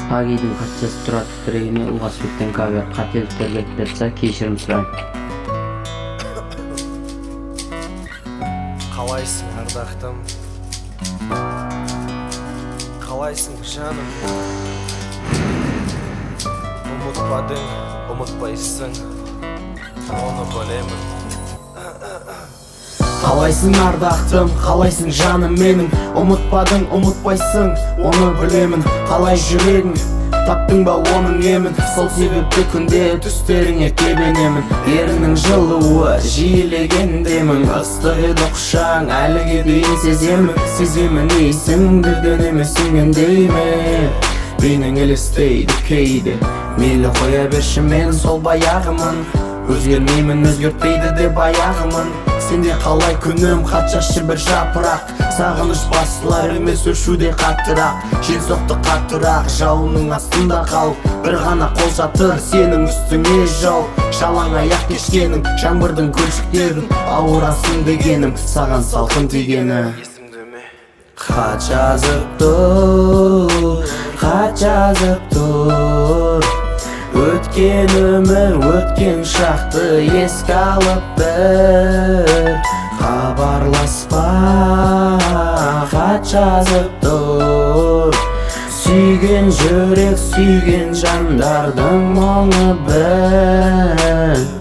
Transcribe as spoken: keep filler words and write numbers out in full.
Агийдин кат жазып турат трегини Улгасбектен кавер. Кателиктер кетип жатса кечирим сурайм. Калайсың ардактым, калайсың жаным, умутпадың, умутпайсың, оны білемін. Калайсың ардактым, калайсың жаным менің, умутпадың, умутпайсың, оны білемін. Калай жүрегің, таптың ба оның емін, сол себепті күнде түстеріңе кебенемін. Ерінің жылуы жиілегендемін, ыстық еді құшаң әліге дейін сеземін. Сеземін ейсің бірден емес сүйгендеймін. Менің елестейді кейде, мейлі қоя берші мен сол баяғымын. Өзгермеймін, өзгертпейді де баяғымын. Сенде қалай күнім, хат жазшы бір жапырақ. Сағыныш басылар емес өшуде қаттырақ. Жел соқты қаттырақ, жауынның астында қалып, бір ғана қол жатыр сенің үстіңе жау. Жалаң аяқ кешкенің, жаңбырдың көлшіктерін, ауырасың дегенім, саған салқын тигені. Хат жазып тұр, хат жазып тұр, өткен өмір, өткен шақты еске алып бір. Хабарласпа, хат жазып тұр, сүйген жүрек, сүйген жандардың мұңы бір.